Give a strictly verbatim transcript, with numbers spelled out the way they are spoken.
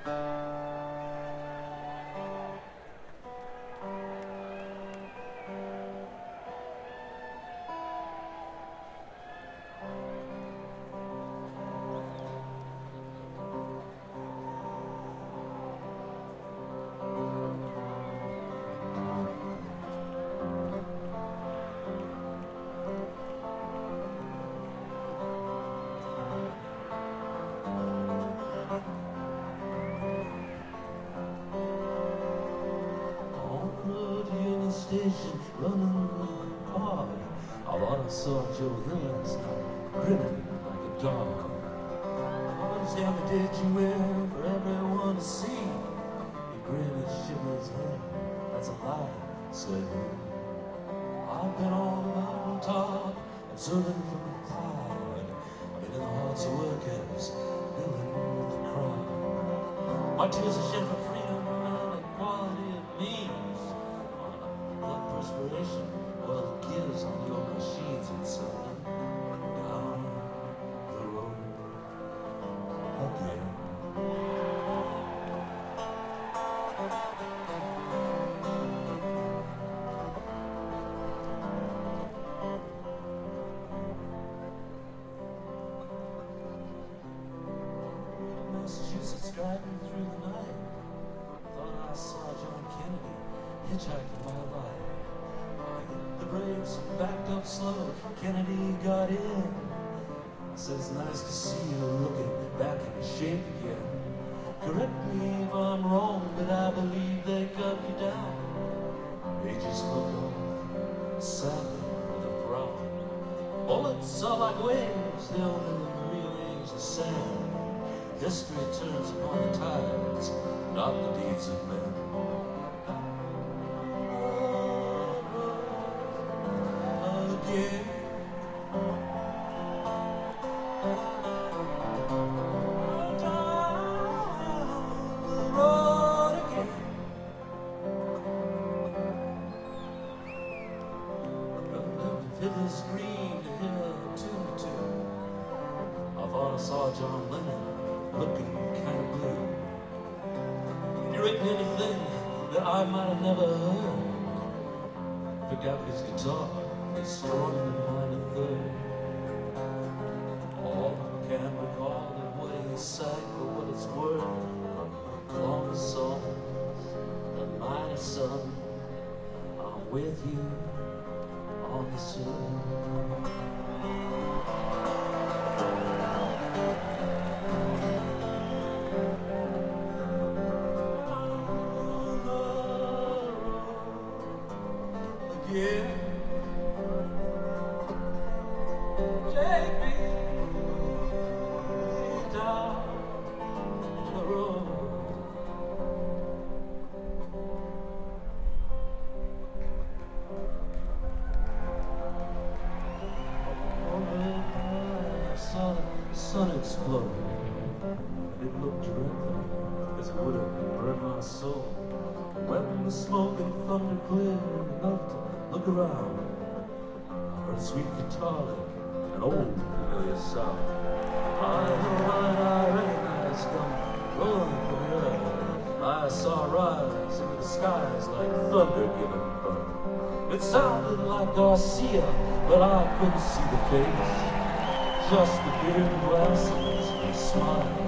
Running hard, I thought I saw Joe Hill last night, grinning like a dog. What's down the ditch you wear for everyone to see? He grinned and shook his head. That's a lie, said he. I've been all about the top, observing from the cloud. I've been in the hearts of workers, living with the crowd. My tears are shed for freedom and equality it means. Perspiration, well, it gives on your machines and so down the road again. Massachusetts driving through the night, thought I saw John Kennedy hitchhiking my life. The brakes backed up slow, Kennedy got in. I said, it's nice to see you looking back in shape again. Correct me if I'm wrong, but I believe they cut you down. They just look off, sadly with a frown. Bullets are like waves, they'll never rearrange the sand. History turns upon the tides, not the deeds of men. The screen to hear a tune or two. I thought I saw John Lennon looking kind of blue. He written anything that I might have never heard. Picked out his guitar, and strung in minor third. All I can recall of what he sang for what it's worth. Long songs, the minor son, I'm with you on the sea. Yeah, take me down the road. I saw the sun explode. I didn't look directly, as it would have burned my soul. When the smoke and thunder cleared enough to look around, I heard a sweet guitar lick, an old familiar sound. I heard a line I recognized come rolling from the earth. I saw it rise into the skies like thunder giving birth. It sounded like Garcia, but I couldn't see the face, just the beard and glasses and smile.